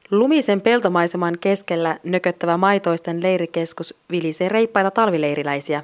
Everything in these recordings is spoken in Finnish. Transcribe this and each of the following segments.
Lumisen peltomaiseman keskellä nököttävä maitoisten leirikeskus vilisee reippaita talvileiriläisiä.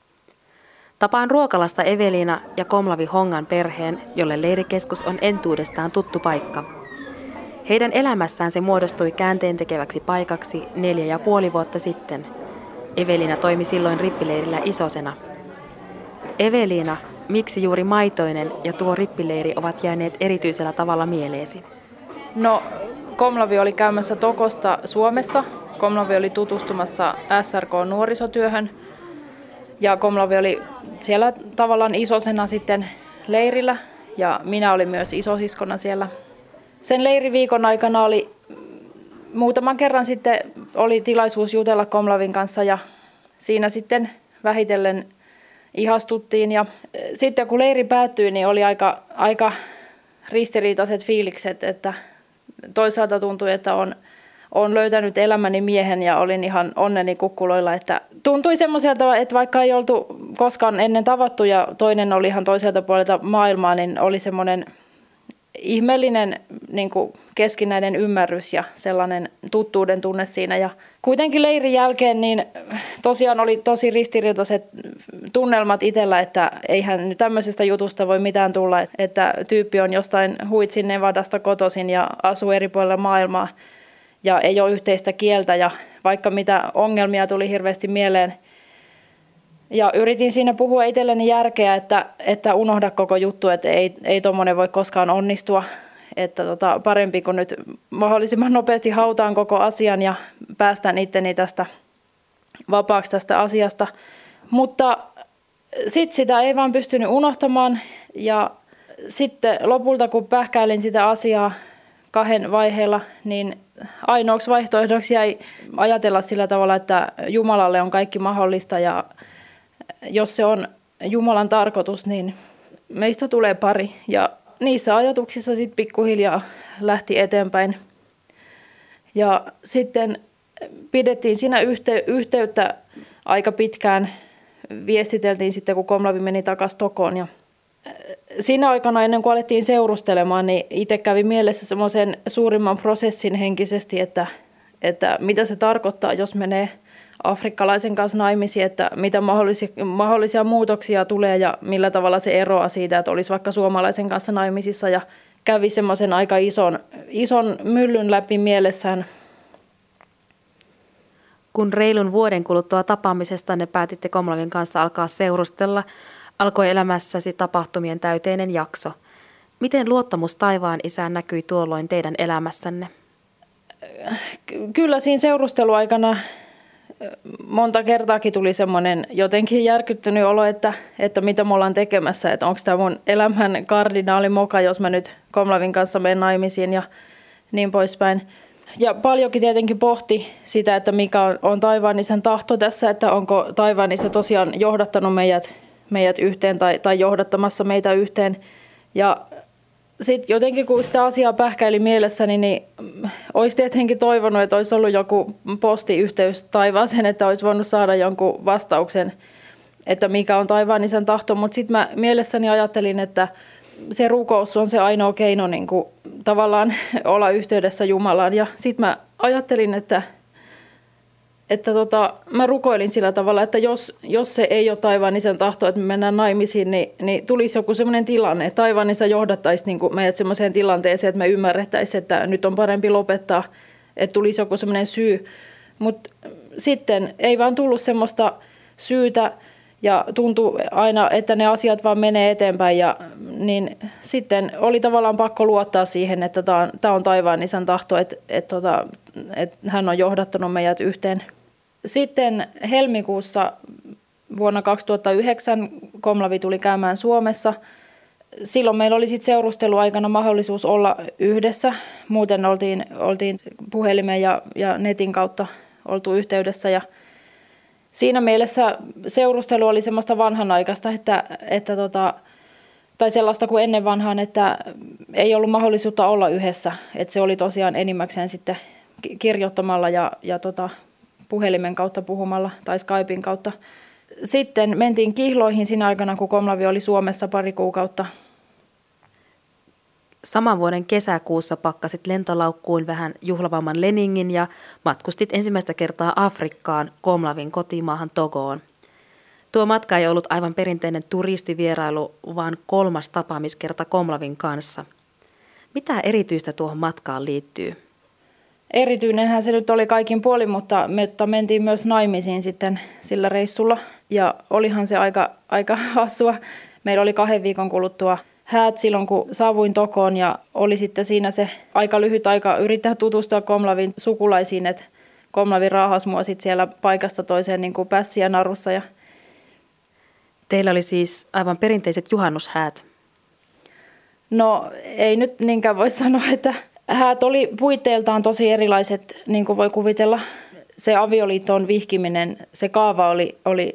Tapaan ruokalasta Eveliina ja Komlavi Hongan perheen, jolle leirikeskus on entuudestaan tuttu paikka. Heidän elämässään se muodostui käänteentekeväksi paikaksi 4,5 vuotta sitten. Eveliina toimi silloin rippileirillä isosena. Eveliina, miksi juuri maitoinen ja tuo rippileiri ovat jääneet erityisellä tavalla mieleesi? No, Komlavi oli käymässä Tokosta Suomessa. Komlavi oli tutustumassa SRK-nuorisotyöhön. Ja Komlavi oli siellä tavallaan isosena sitten leirillä. Ja minä olin myös isosiskona siellä. Sen leiriviikon aikana oli muutaman kerran sitten oli tilaisuus jutella Komlavin kanssa. Ja siinä sitten vähitellen ihastuttiin. Ja sitten kun leiri päättyi, niin oli aika ristiriitaiset fiilikset, että toisaalta tuntui, että on löytänyt elämäni miehen ja olin ihan onneni kukkuloilla. Että tuntui semmoiselta, että vaikka ei oltu koskaan ennen tavattu ja toinen oli ihan toiselta puolelta maailmaa, niin oli semmoinen ihmeellinen niin kuin keskinäinen ymmärrys ja sellainen tuttuuden tunne siinä. Ja kuitenkin leirin jälkeen niin tosiaan oli tosi ristiriitaiset tunnelmat itsellä, että eihän nyt tämmöisestä jutusta voi mitään tulla, että tyyppi on jostain Huitsin Nevadasta kotoisin ja asuu eri puolilla maailmaa ja ei ole yhteistä kieltä ja vaikka mitä ongelmia tuli hirveästi mieleen. Ja yritin siinä puhua itselleni järkeä, että unohda koko juttu, että ei tuommoinen voi koskaan onnistua. Että parempi kuin nyt mahdollisimman nopeasti hautaan koko asian ja päästään itteni tästä vapaaksi tästä asiasta. Mutta sitten sitä ei vaan pystynyt unohtamaan ja sitten lopulta kun pähkäilin sitä asiaa 2 vaiheella, niin ainoaksi vaihtoehdoksi jäi ajatella sillä tavalla, että Jumalalle on kaikki mahdollista ja jos se on Jumalan tarkoitus, niin meistä tulee pari. Ja niissä ajatuksissa sitten pikkuhiljaa lähti eteenpäin. Ja sitten pidettiin siinä yhteyttä aika pitkään. Viestiteltiin sitten, kun Komlavi meni takaisin Tokoon. Ja siinä aikana, ennen kuin alettiin seurustelemaan, niin itse kävi mielessä semmoisen suurimman prosessin henkisesti, että mitä se tarkoittaa, jos menee afrikkalaisen kanssa naimisiin, että mitä mahdollisia muutoksia tulee ja millä tavalla se eroaa siitä, että olisi vaikka suomalaisen kanssa naimisissa ja kävi semmoisen aika ison myllyn läpi mielessään. Kun reilun vuoden kuluttua tapaamisesta ne päätitte Komlavin kanssa alkaa seurustella, alkoi elämässäsi tapahtumien täyteinen jakso. Miten luottamus taivaan isään näkyi tuolloin teidän elämässänne? Kyllä siinä seurusteluaikana monta kertaakin tuli semmoinen jotenkin järkyttynyt olo, että mitä me ollaan tekemässä, että onko tämä mun elämän kardinaalimoka, jos mä nyt Komlavin kanssa menen naimisiin ja niin poispäin. Ja paljonkin tietenkin pohti sitä, että mikä on taivaan isän tahto tässä, että onko taivaan isä tosiaan johdattanut meidät yhteen tai johdattamassa meitä yhteen. Ja sitten jotenkin kun sitä asiaa pähkäili mielessäni, niin olisi tietenkin toivonut, että olisi ollut joku postiyhteys taivaaseen, että olisi voinut saada jonkun vastauksen, että mikä on taivaan isän tahto. Mutta sitten mä mielessäni ajattelin, että se rukous on se ainoa keino niin kuin tavallaan olla yhteydessä Jumalaan. Ja sitten mä ajattelin, että mä rukoilin sillä tavalla, että jos se ei ole taivaan isän tahto, että me mennään naimisiin, niin tulisi joku sellainen tilanne, että taivaan isä johdattaisi niin kuin meidät sellaiseen tilanteeseen, että me ymmärrettäisiin, että nyt on parempi lopettaa, että tulisi joku sellainen syy. Mutta sitten ei vaan tullut semmoista syytä ja tuntui aina, että ne asiat vaan menee eteenpäin. Niin sitten oli tavallaan pakko luottaa siihen, että tämä on taivaan isän tahto, että hän on johdattanut meidät yhteen. Sitten helmikuussa vuonna 2009 Komlavi tuli käymään Suomessa. Silloin meillä oli sitten seurusteluaikana mahdollisuus olla yhdessä. Muuten oltiin puhelimen ja netin kautta oltu yhteydessä. Ja siinä mielessä seurustelu oli semmoista vanhanaikaista, tai sellaista kuin ennen vanhaan, että ei ollut mahdollisuutta olla yhdessä. Että se oli tosiaan enimmäkseen sitten kirjoittamalla ja puhelimen kautta puhumalla tai Skypein kautta. Sitten mentiin kihloihin siinä aikana, kun Komlavi oli Suomessa pari kuukautta. Saman vuoden kesäkuussa pakkasit lentolaukkuun vähän juhlavamman Leningin ja matkustit ensimmäistä kertaa Afrikkaan Komlavin kotimaahan Togoon. Tuo matka ei ollut aivan perinteinen turistivierailu, vaan 3. tapaamiskerta Komlavin kanssa. Mitä erityistä tuohon matkaan liittyy? Erityinenhän se nyt oli kaikin puolin, mutta me mentiin myös naimisiin sitten sillä reissulla. Ja olihan se aika hassua. Meillä oli 2 viikon kuluttua häät silloin, kun saavuin Togoon, ja oli sitten siinä se aika lyhyt aika yrittää tutustua Komlavin sukulaisiin, että Komlavi raahasi mua sitten siellä paikasta toiseen niin kuin pässiä narussa. Ja Teillä oli siis aivan perinteiset juhannushäät. no ei nyt niinkään voi sanoa, että häät oli puitteiltaan tosi erilaiset, niin kuin voi kuvitella. Se avioliittoon vihkiminen, se kaava oli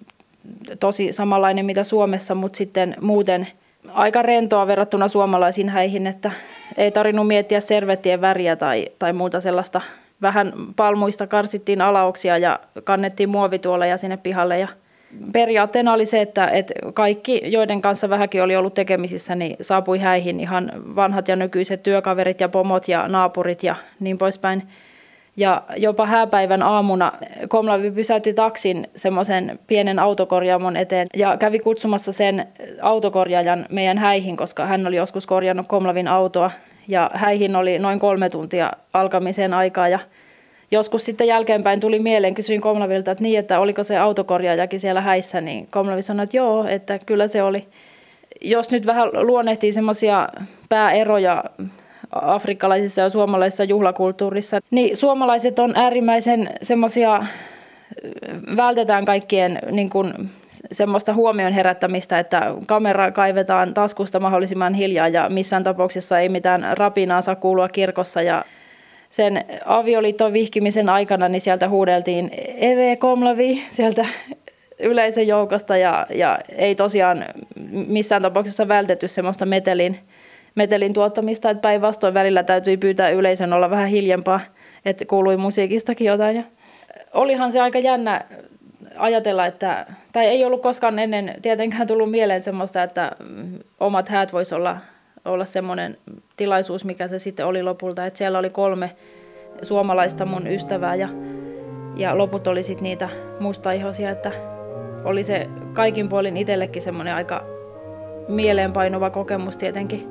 tosi samanlainen mitä Suomessa, mutta sitten muuten aika rentoa verrattuna suomalaisiin häihin, että ei tarvinnut miettiä servettien väriä tai muuta sellaista. Vähän palmuista karsittiin alaoksia ja kannettiin muovituoleja sinne pihalle. Ja periaatteena oli se, että kaikki, joiden kanssa vähänkin oli ollut tekemisissä, niin saapui häihin, ihan vanhat ja nykyiset työkaverit ja pomot ja naapurit ja niin poispäin. Ja jopa hääpäivän aamuna Komlavi pysäytti taksin semmoisen pienen autokorjaamon eteen ja kävi kutsumassa sen autokorjaajan meidän häihin, koska hän oli joskus korjannut Komlavin autoa. Ja häihin oli noin 3 tuntia alkamiseen aikaa, ja joskus sitten jälkeenpäin tuli mieleen, kysyin Komlavilta, että oliko se autokorjaajakin siellä häissä, niin Komlavi sanoi, että joo, että kyllä se oli. Jos nyt vähän luonnehtii semmoisia pääeroja afrikkalaisissa ja suomalaisissa juhlakulttuurissa, niin suomalaiset on äärimmäisen semmoisia, vältetään kaikkien niin kuin semmoista huomion herättämistä, että kamera kaivetaan taskusta mahdollisimman hiljaa ja missään tapauksessa ei mitään rapinaa saa kuulua kirkossa. Ja sen avioliiton vihkimisen aikana niin sieltä huudeltiin Eve Komlavi sieltä yleisön joukosta ja ei tosiaan missään tapauksessa vältetty semmoista metelin tuottamista, että päinvastoin välillä täytyi pyytää yleisön olla vähän hiljempaa, että kuului musiikistakin jotain. Ja olihan se aika jännä ajatella, tai ei ollut koskaan ennen tietenkään tullut mieleen semmoista, että omat häät voisi olla semmoinen tilaisuus, mikä se sitten oli lopulta. Että siellä oli 3 suomalaista mun ystävää ja loput oli sitten niitä mustaihoisia, että oli se kaikin puolin itsellekin semmoinen aika mieleenpainuva kokemus tietenkin.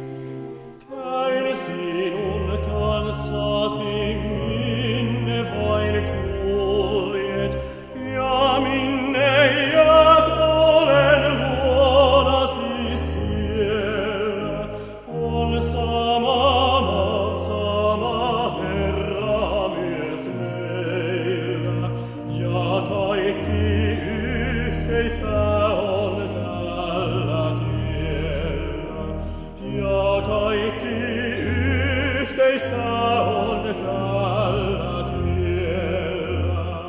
Käyn sinun kanssasi, minne vain kuljet, ja minne jäät, olen luonasi siellä. On sama Herra mies meillä, ja kaikki yhteistä on tällä tiellä. Ja kaikki yhteistä on tällä tiellä.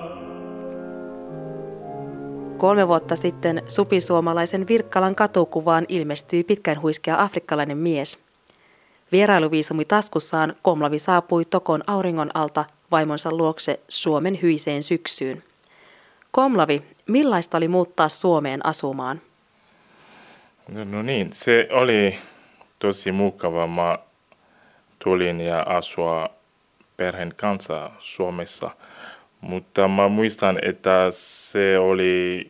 3 vuotta sitten supisuomalaisen Virkkalan katukuvaan ilmestyi pitkän huiskea afrikkalainen mies. Vierailuviisumi taskussaan Komlavi saapui Togon auringon alta vaimonsa luokse Suomen hyiseen syksyyn. Komlavi, millaista oli muuttaa Suomeen asumaan? No niin, se oli tosi mukava. Mä tulin ja asua perheen kanssa Suomessa, mutta mä muistan, että se oli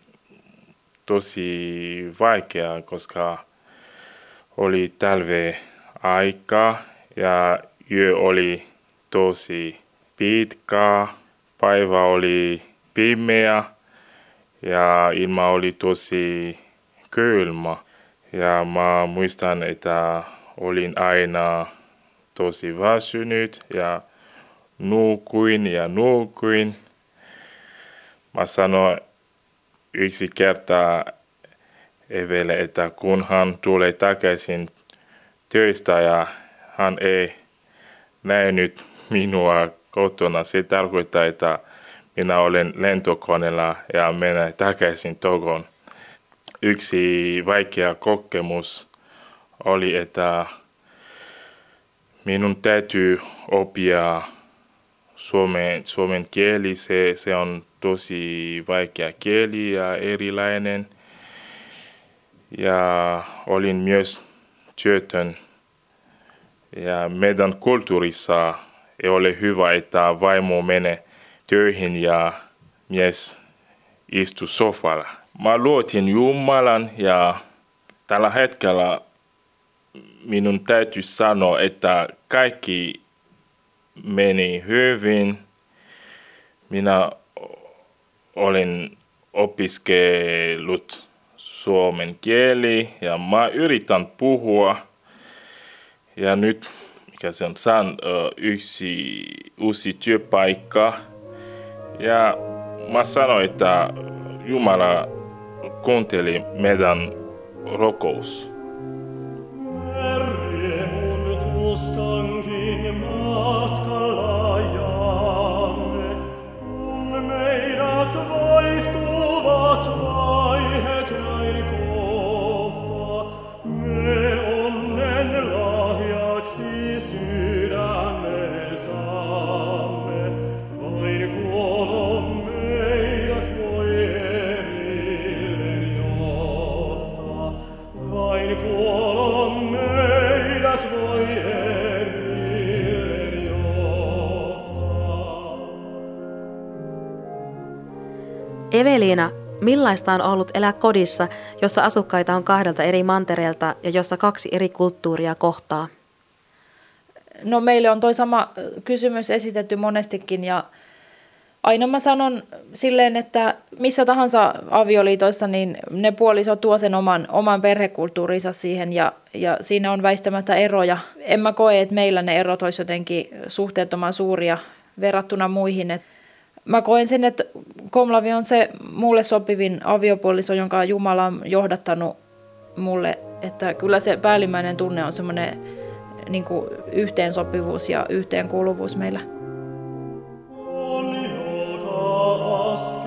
tosi vaikeaa, koska oli talve aika ja yö oli tosi pitkä, päivä oli pimeä ja ilma oli tosi kylmä. Ja mä muistan, että olin aina tosi väsynyt ja nukuin. Mä sanoin yksi kerta Evelle, että kun hän tulee takaisin töistä ja hän ei nähnyt minua kotona, se tarkoittaa, että minä olen lentokoneella ja menen takaisin Togoon. Yksi vaikea kokemus oli, että minun täytyy oppia suomen kieli. Se on tosi vaikea kieli ja erilainen. Ja olin myös työtön Ja meidän kulttuurissa ei ole hyvä, että vaimo menee töihin ja mies istuu sofalla. Mä luotin Jumalan ja tällä hetkellä minun täytyy sanoa, että kaikki meni hyvin. Minä olen opiskellut suomen kieli ja mä yritän puhua. Ja nyt mikä se on, saan uusi työpaikka. Ja mä sanoin, että Jumala kuunteli meidän rukous. Merje mun tuskankin matkalla jaamme, kun meidät vaihtuvat vaiheet näin kohta. Me onnen lahjaksi sydämme saamme, vain kuolon meidät voi erilleen johtaa. Vain kuolon meidät voi erilleen johtaa. Eveliina, millaista on ollut elää kodissa, jossa asukkaita on 2 eri mantereelta ja jossa 2 eri kulttuuria kohtaa? No meille on toi sama kysymys esitetty monestikin ja aina mä sanon silleen, että missä tahansa avioliitoissa niin ne puoliso tuo sen oman perhekulttuurinsa siihen ja siinä on väistämättä eroja. En mä koe, että meillä ne erot olisi jotenkin suhteettoman suuria verrattuna muihin. Mä koen sen, että Komlavi on se mulle sopivin aviopuoliso, jonka Jumala on johdattanut mulle. Että kyllä se päällimmäinen tunne on semmoinen niin kuin yhteensopivuus ja yhteenkuuluvuus meillä. On joka askel.